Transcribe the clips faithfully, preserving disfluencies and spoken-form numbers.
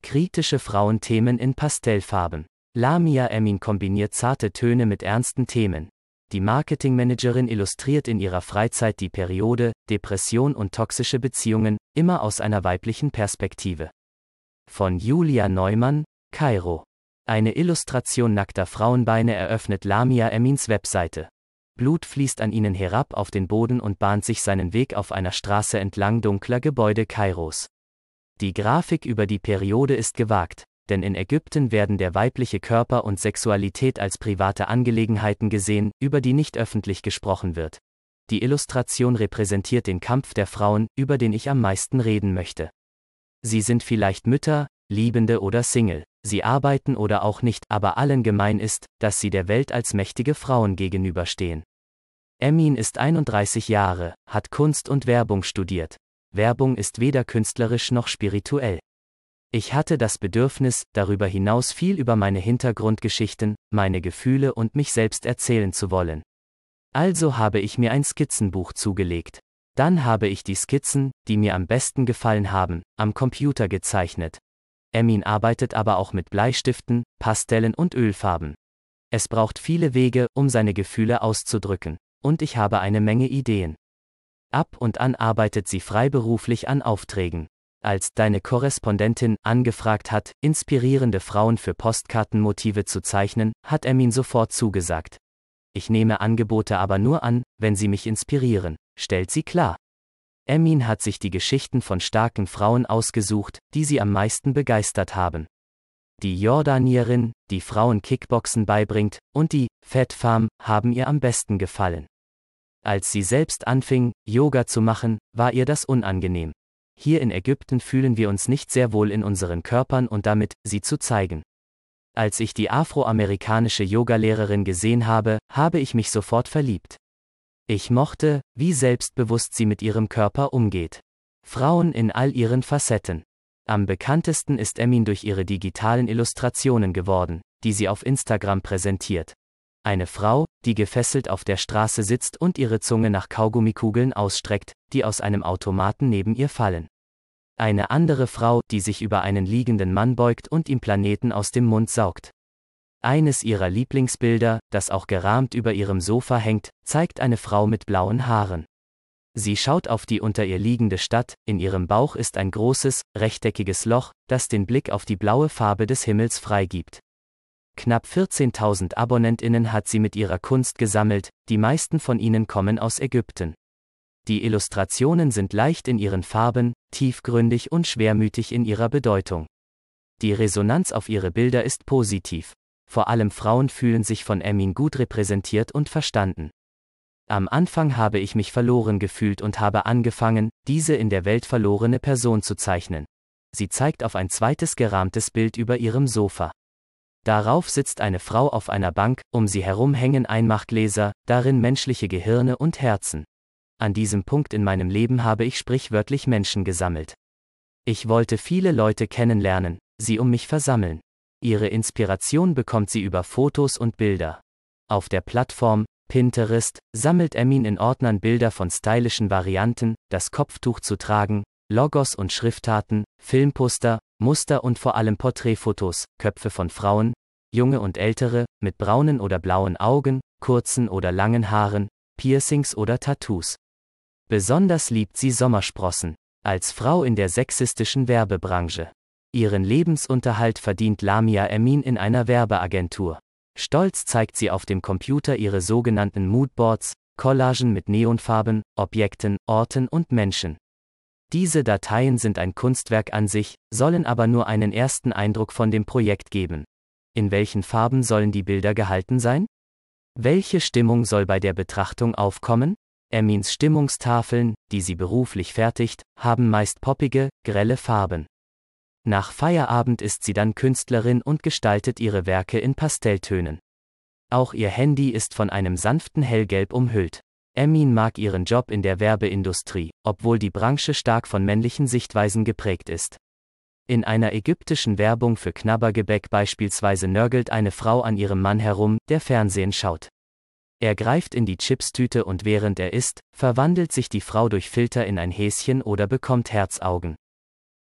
Kritische Frauenthemen in Pastellfarben. Lamia Amin kombiniert zarte Töne mit ernsten Themen. Die Marketingmanagerin illustriert in ihrer Freizeit die Periode, Depression und toxische Beziehungen, immer aus einer weiblichen Perspektive. Von Julia Neumann, Kairo. Eine Illustration nackter Frauenbeine eröffnet Lamia Amins Webseite. Blut fließt an ihnen herab auf den Boden und bahnt sich seinen Weg auf einer Straße entlang dunkler Gebäude Kairos. Die Grafik über die Periode ist gewagt, denn in Ägypten werden der weibliche Körper und Sexualität als private Angelegenheiten gesehen, über die nicht öffentlich gesprochen wird. Die Illustration repräsentiert den Kampf der Frauen, über den ich am meisten reden möchte. Sie sind vielleicht Mütter, Liebende oder Single, sie arbeiten oder auch nicht, aber allen gemein ist, dass sie der Welt als mächtige Frauen gegenüberstehen. Amin ist einunddreißig Jahre, hat Kunst und Werbung studiert. Werbung ist weder künstlerisch noch spirituell. Ich hatte das Bedürfnis, darüber hinaus viel über meine Hintergrundgeschichten, meine Gefühle und mich selbst erzählen zu wollen. Also habe ich mir ein Skizzenbuch zugelegt. Dann habe ich die Skizzen, die mir am besten gefallen haben, am Computer gezeichnet. Amin arbeitet aber auch mit Bleistiften, Pastellen und Ölfarben. Es braucht viele Wege, um seine Gefühle auszudrücken. Und ich habe eine Menge Ideen. Ab und an arbeitet sie freiberuflich an Aufträgen. Als deine Korrespondentin angefragt hat, inspirierende Frauen für Postkartenmotive zu zeichnen, hat Amin sofort zugesagt. Ich nehme Angebote aber nur an, wenn sie mich inspirieren, stellt sie klar. Amin hat sich die Geschichten von starken Frauen ausgesucht, die sie am meisten begeistert haben. Die Jordanierin, die Frauen Kickboxen beibringt, und die Fat Farm haben ihr am besten gefallen. Als sie selbst anfing, Yoga zu machen, war ihr das unangenehm. Hier in Ägypten fühlen wir uns nicht sehr wohl in unseren Körpern und damit, sie zu zeigen. Als ich die afroamerikanische Yogalehrerin gesehen habe, habe ich mich sofort verliebt. Ich mochte, wie selbstbewusst sie mit ihrem Körper umgeht. Frauen in all ihren Facetten. Am bekanntesten ist Amin durch ihre digitalen Illustrationen geworden, die sie auf Instagram präsentiert. Eine Frau, die gefesselt auf der Straße sitzt und ihre Zunge nach Kaugummikugeln ausstreckt, die aus einem Automaten neben ihr fallen. Eine andere Frau, die sich über einen liegenden Mann beugt und ihm Planeten aus dem Mund saugt. Eines ihrer Lieblingsbilder, das auch gerahmt über ihrem Sofa hängt, zeigt eine Frau mit blauen Haaren. Sie schaut auf die unter ihr liegende Stadt, in ihrem Bauch ist ein großes, rechteckiges Loch, das den Blick auf die blaue Farbe des Himmels freigibt. Knapp vierzehntausend AbonnentInnen hat sie mit ihrer Kunst gesammelt, die meisten von ihnen kommen aus Ägypten. Die Illustrationen sind leicht in ihren Farben, tiefgründig und schwermütig in ihrer Bedeutung. Die Resonanz auf ihre Bilder ist positiv. Vor allem Frauen fühlen sich von Amin gut repräsentiert und verstanden. Am Anfang habe ich mich verloren gefühlt und habe angefangen, diese in der Welt verlorene Person zu zeichnen. Sie zeigt auf ein zweites gerahmtes Bild über ihrem Sofa. Darauf sitzt eine Frau auf einer Bank, um sie herum hängen Einmachgläser, darin menschliche Gehirne und Herzen. An diesem Punkt in meinem Leben habe ich sprichwörtlich Menschen gesammelt. Ich wollte viele Leute kennenlernen, sie um mich versammeln. Ihre Inspiration bekommt sie über Fotos und Bilder. Auf der Plattform Pinterest sammelt Amin in Ordnern Bilder von stylischen Varianten, das Kopftuch zu tragen, Logos und Schriftarten, Filmposter, Muster und vor allem Porträtfotos, Köpfe von Frauen, junge und ältere, mit braunen oder blauen Augen, kurzen oder langen Haaren, Piercings oder Tattoos. Besonders liebt sie Sommersprossen, als Frau in der sexistischen Werbebranche. Ihren Lebensunterhalt verdient Lamia Amin in einer Werbeagentur. Stolz zeigt sie auf dem Computer ihre sogenannten Moodboards, Collagen mit Neonfarben, Objekten, Orten und Menschen. Diese Dateien sind ein Kunstwerk an sich, sollen aber nur einen ersten Eindruck von dem Projekt geben. In welchen Farben sollen die Bilder gehalten sein? Welche Stimmung soll bei der Betrachtung aufkommen? Amins Stimmungstafeln, die sie beruflich fertigt, haben meist poppige, grelle Farben. Nach Feierabend ist sie dann Künstlerin und gestaltet ihre Werke in Pastelltönen. Auch ihr Handy ist von einem sanften Hellgelb umhüllt. Amin mag ihren Job in der Werbeindustrie, obwohl die Branche stark von männlichen Sichtweisen geprägt ist. In einer ägyptischen Werbung für Knabbergebäck beispielsweise nörgelt eine Frau an ihrem Mann herum, der Fernsehen schaut. Er greift in die Chipstüte und während er isst, verwandelt sich die Frau durch Filter in ein Häschen oder bekommt Herzaugen.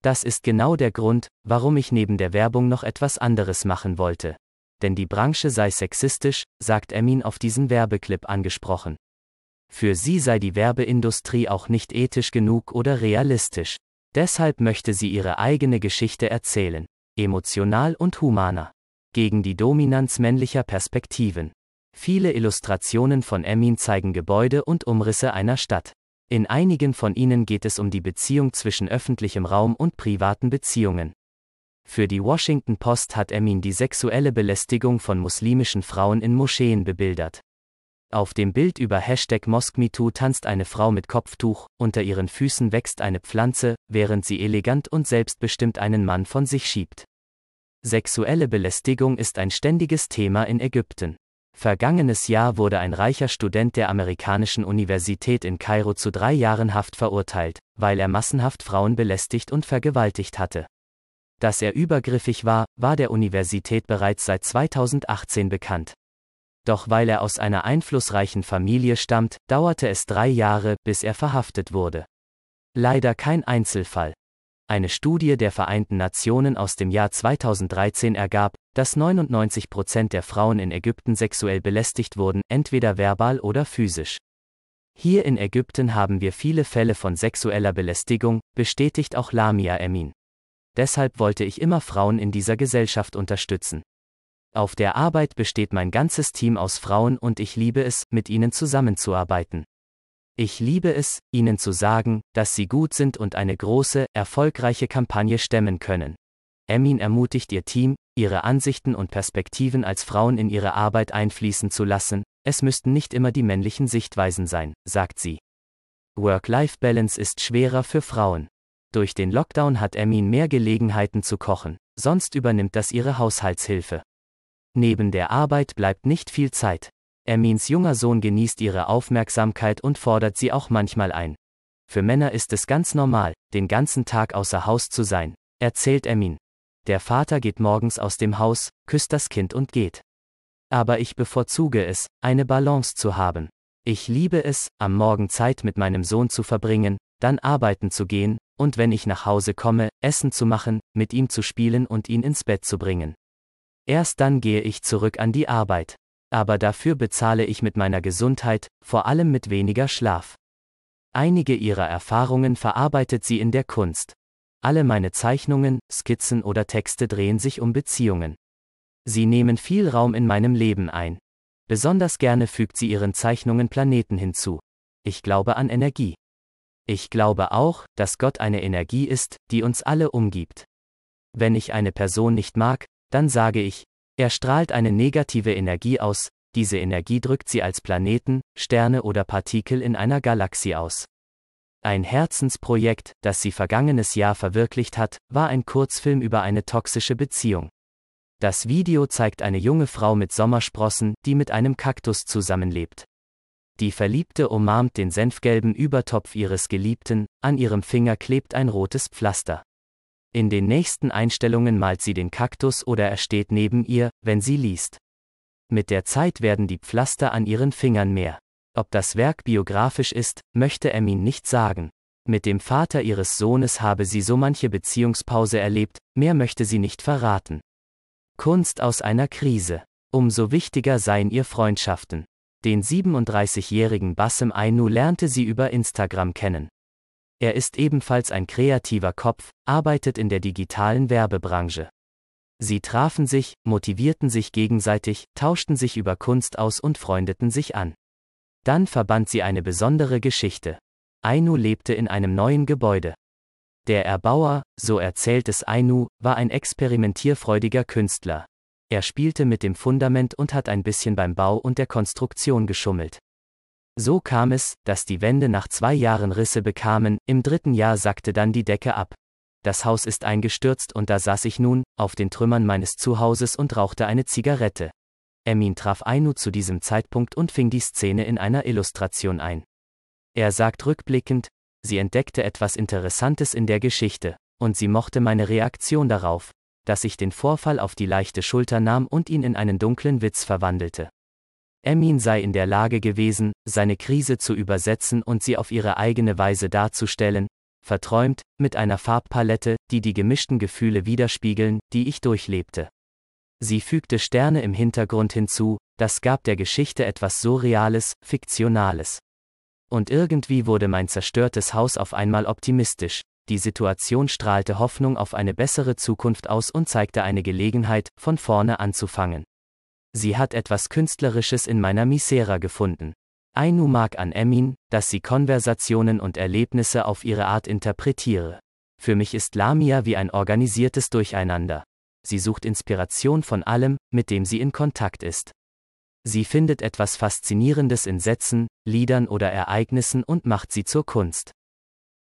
Das ist genau der Grund, warum ich neben der Werbung noch etwas anderes machen wollte. Denn die Branche sei sexistisch, sagt Emin auf diesen Werbeclip angesprochen. Für sie sei die Werbeindustrie auch nicht ethisch genug oder realistisch. Deshalb möchte sie ihre eigene Geschichte erzählen, emotional und humaner. Gegen die Dominanz männlicher Perspektiven. Viele Illustrationen von Emin zeigen Gebäude und Umrisse einer Stadt. In einigen von ihnen geht es um die Beziehung zwischen öffentlichem Raum und privaten Beziehungen. Für die Washington Post hat Emin die sexuelle Belästigung von muslimischen Frauen in Moscheen bebildert. Auf dem Bild über Hashtag MosqueMeToo tanzt eine Frau mit Kopftuch, unter ihren Füßen wächst eine Pflanze, während sie elegant und selbstbestimmt einen Mann von sich schiebt. Sexuelle Belästigung ist ein ständiges Thema in Ägypten. Vergangenes Jahr wurde ein reicher Student der amerikanischen Universität in Kairo zu drei Jahren Haft verurteilt, weil er massenhaft Frauen belästigt und vergewaltigt hatte. Dass er übergriffig war, war der Universität bereits seit zweitausendachtzehn bekannt. Doch weil er aus einer einflussreichen Familie stammt, dauerte es drei Jahre, bis er verhaftet wurde. Leider kein Einzelfall. Eine Studie der Vereinten Nationen aus dem Jahr zweitausenddreizehn ergab, dass neunundneunzig Prozent der Frauen in Ägypten sexuell belästigt wurden, entweder verbal oder physisch. Hier in Ägypten haben wir viele Fälle von sexueller Belästigung, bestätigt auch Lamia Emin. Deshalb wollte ich immer Frauen in dieser Gesellschaft unterstützen. Auf der Arbeit besteht mein ganzes Team aus Frauen und ich liebe es, mit ihnen zusammenzuarbeiten. Ich liebe es, ihnen zu sagen, dass sie gut sind und eine große, erfolgreiche Kampagne stemmen können. Emin ermutigt ihr Team, ihre Ansichten und Perspektiven als Frauen in ihre Arbeit einfließen zu lassen, es müssten nicht immer die männlichen Sichtweisen sein, sagt sie. Work-Life-Balance ist schwerer für Frauen. Durch den Lockdown hat Emin mehr Gelegenheiten zu kochen, sonst übernimmt das ihre Haushaltshilfe. Neben der Arbeit bleibt nicht viel Zeit. Emins junger Sohn genießt ihre Aufmerksamkeit und fordert sie auch manchmal ein. Für Männer ist es ganz normal, den ganzen Tag außer Haus zu sein, erzählt Emin. Der Vater geht morgens aus dem Haus, küsst das Kind und geht. Aber ich bevorzuge es, eine Balance zu haben. Ich liebe es, am Morgen Zeit mit meinem Sohn zu verbringen, dann arbeiten zu gehen, und wenn ich nach Hause komme, Essen zu machen, mit ihm zu spielen und ihn ins Bett zu bringen. Erst dann gehe ich zurück an die Arbeit. Aber dafür bezahle ich mit meiner Gesundheit, vor allem mit weniger Schlaf. Einige ihrer Erfahrungen verarbeitet sie in der Kunst. Alle meine Zeichnungen, Skizzen oder Texte drehen sich um Beziehungen. Sie nehmen viel Raum in meinem Leben ein. Besonders gerne fügt sie ihren Zeichnungen Planeten hinzu. Ich glaube an Energie. Ich glaube auch, dass Gott eine Energie ist, die uns alle umgibt. Wenn ich eine Person nicht mag, dann sage ich, er strahlt eine negative Energie aus, diese Energie drückt sie als Planeten, Sterne oder Partikel in einer Galaxie aus. Ein Herzensprojekt, das sie vergangenes Jahr verwirklicht hat, war ein Kurzfilm über eine toxische Beziehung. Das Video zeigt eine junge Frau mit Sommersprossen, die mit einem Kaktus zusammenlebt. Die Verliebte umarmt den senfgelben Übertopf ihres Geliebten, an ihrem Finger klebt ein rotes Pflaster. In den nächsten Einstellungen malt sie den Kaktus oder er steht neben ihr, wenn sie liest. Mit der Zeit werden die Pflaster an ihren Fingern mehr. Ob das Werk biografisch ist, möchte Emin nicht sagen. Mit dem Vater ihres Sohnes habe sie so manche Beziehungspause erlebt, mehr möchte sie nicht verraten. Kunst aus einer Krise. Umso wichtiger seien ihr Freundschaften. Den siebenunddreißigjährigen Bassem Ainu lernte sie über Instagram kennen. Er ist ebenfalls ein kreativer Kopf, arbeitet in der digitalen Werbebranche. Sie trafen sich, motivierten sich gegenseitig, tauschten sich über Kunst aus und freundeten sich an. Dann verband sie eine besondere Geschichte. Ainu lebte in einem neuen Gebäude. Der Erbauer, so erzählt es Ainu, war ein experimentierfreudiger Künstler. Er spielte mit dem Fundament und hat ein bisschen beim Bau und der Konstruktion geschummelt. So kam es, dass die Wände nach zwei Jahren Risse bekamen, im dritten Jahr sackte dann die Decke ab. Das Haus ist eingestürzt und da saß ich nun, auf den Trümmern meines Zuhauses und rauchte eine Zigarette. Emin traf Ainu zu diesem Zeitpunkt und fing die Szene in einer Illustration ein. Er sagt rückblickend, sie entdeckte etwas Interessantes in der Geschichte, und sie mochte meine Reaktion darauf, dass ich den Vorfall auf die leichte Schulter nahm und ihn in einen dunklen Witz verwandelte. Emin sei in der Lage gewesen, seine Krise zu übersetzen und sie auf ihre eigene Weise darzustellen, verträumt, mit einer Farbpalette, die die gemischten Gefühle widerspiegeln, die ich durchlebte. Sie fügte Sterne im Hintergrund hinzu, das gab der Geschichte etwas Surreales, Fiktionales. Und irgendwie wurde mein zerstörtes Haus auf einmal optimistisch. Die Situation strahlte Hoffnung auf eine bessere Zukunft aus und zeigte eine Gelegenheit, von vorne anzufangen. Sie hat etwas Künstlerisches in meiner Misera gefunden. Ainu mag an Emin, dass sie Konversationen und Erlebnisse auf ihre Art interpretiere. Für mich ist Lamia wie ein organisiertes Durcheinander. Sie sucht Inspiration von allem, mit dem sie in Kontakt ist. Sie findet etwas Faszinierendes in Sätzen, Liedern oder Ereignissen und macht sie zur Kunst.